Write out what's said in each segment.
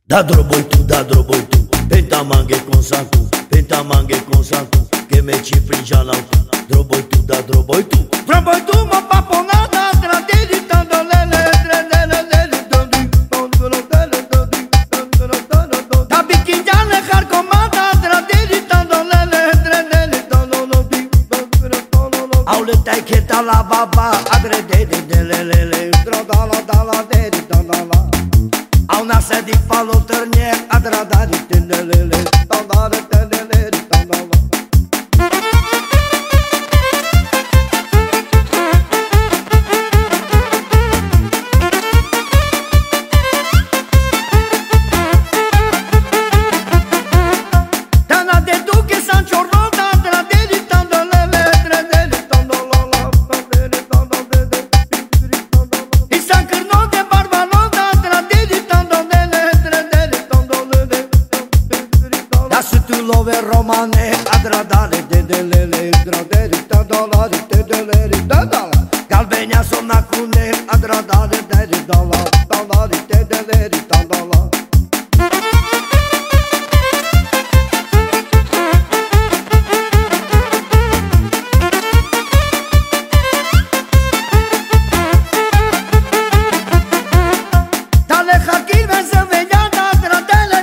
Da droboi tu, pentamanghe con santu, pentamanghe con santu, che me ci frigiano tu. Droboi tu, da droboi tu. Droboi tu, ma paponata, tra di tandolele, da bicchigliane carcomata, tra di tandolele, Aule tai che da la baba, adre de lele, dala de tandala. a una sedi fallo ternie, adra da di tendelele, Tandala. Dana de duche San Ciornota, tra di tandolele, I San Cârno de Barbalota, tra di tandolele, da su tu love romane, adra da di tendelele, Galbenia somna cune, adra da di tandala. Dale Hakil Venezuela, tra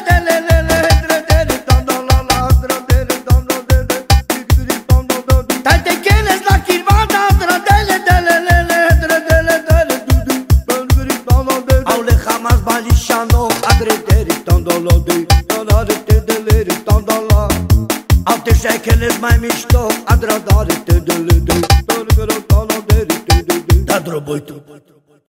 Tante cheles la chilvata, tra Aule jamás balishano, adre de tondolo, Alte șecheles mai mișto, adra da de